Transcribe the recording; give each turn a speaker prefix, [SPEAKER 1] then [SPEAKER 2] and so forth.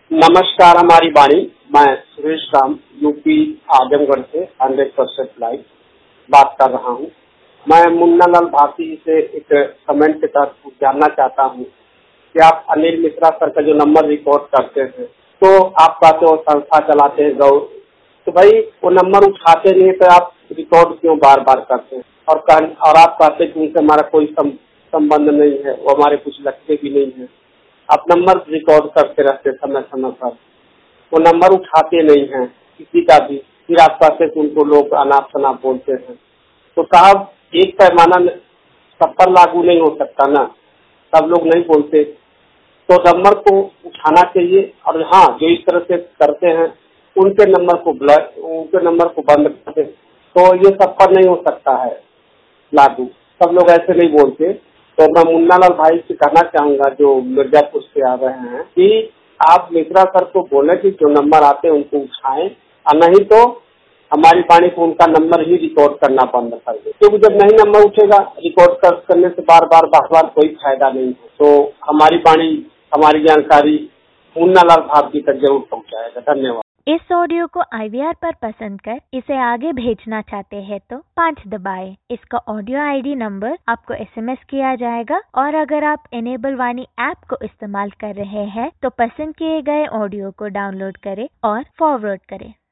[SPEAKER 1] नमस्कार हमारी वाणी। मैं सुरेश राम यूपी आजमगढ़ से 100% लाइव बात कर रहा हूँ। मैं मुन्ना लाल भारती से एक कमेंट के तहत जानना चाहता हूँ कि आप अनिल मिश्रा सर का जो नंबर रिकॉर्ड करते हैं, तो आप कहते हो संस्था चलाते हैं गौ, तो भाई वो नंबर उठाते नहीं तो आप रिकॉर्ड क्यों बार बार करते हैं? और आप कहते हैं कि उनसे हमारा कोई संबंध नहीं है, वो हमारे कुछ लगते भी नहीं है। आप नंबर रिकॉर्ड करते रहते समय समय पर, वो नंबर उठाते नहीं हैं किसी का भी, फिर आप कहते हैं कि उनको लोग अनाप शनाप बोलते हैं। तो साहब, एक पैमाना सब पर लागू नहीं हो सकता ना, सब लोग नहीं बोलते, तो नंबर को उठाना चाहिए। और हाँ, जो इस तरह से करते हैं उनके नंबर को बंद कर दें, तो ये सब पर नहीं हो सकता है लागू, सब लोग ऐसे नहीं बोलते। तो मैं मुन्ना लाल भाई से कहना चाहूंगा जो मिर्जापुर से आ रहे हैं कि आप मिश्रा सर को बोले कि जो नंबर आते हैं उनको उठाएं, और नहीं तो हमारी वाणी को उनका नंबर ही रिकॉर्ड करना बंद कर दे, क्योंकि जब नहीं नंबर उठेगा रिकॉर्ड करने से बार बार कोई फायदा नहीं है। तो हमारी वाणी, हमारी जानकारी मुन्ना लाल भारती तक जरूर पहुँचाएगा। धन्यवाद।
[SPEAKER 2] इस ऑडियो को IVR पर पसंद कर इसे आगे भेजना चाहते हैं तो 5 दबाएं। इसका ऑडियो ID नंबर आपको SMS किया जाएगा, और अगर आप इनेबल वाणी ऐप को इस्तेमाल कर रहे हैं तो पसंद किए गए ऑडियो को डाउनलोड करें और फॉरवर्ड करें।